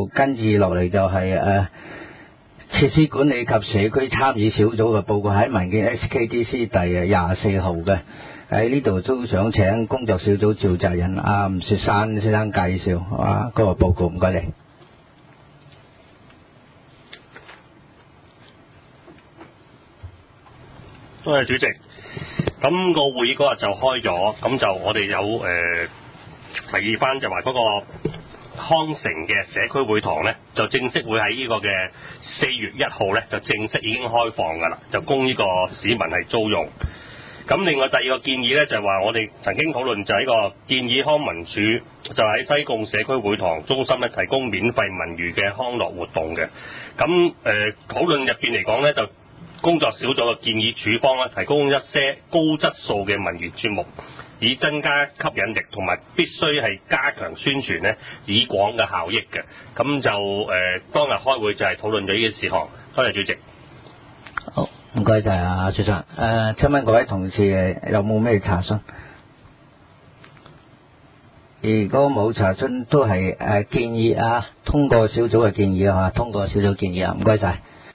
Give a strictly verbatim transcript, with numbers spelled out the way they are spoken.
就跟住落嚟就係誒設施管理及社區參與小組嘅報告，喺文件 S K D C 第廿四號嘅。喺呢度都想請工作小組召集人阿吳雪山先生介紹啊嗰個報告，唔該你。 多謝主席。咁個會議嗰日就開咗，咁就我哋有誒、呃、提議翻就話嗰個康城嘅社區會堂咧，就正式會喺呢個嘅四月一號咧，就正式已經開放㗎啦，就供呢個市民係租用。咁另外第二個建議咧，就係話我哋曾經討論就係呢個建議康文署就喺西貢社區會堂中心咧，提供免費文娛嘅康樂活動嘅。咁誒、呃、討論入邊嚟講咧，就工作小組嘅建議處方咧，提供一些高質素嘅文娛節目，以增加吸引力，同埋必須係加強宣傳咧，以廣嘅效益嘅。咁就誒、呃、當日開會就係討論咗呢個事項。多謝主席。 好，唔該晒啊，雪生。誒，請問各位同事誒有冇咩查詢？如果冇查詢，都係誒建議啊，通過小組嘅建議啊，通過小組建議啊，唔該晒。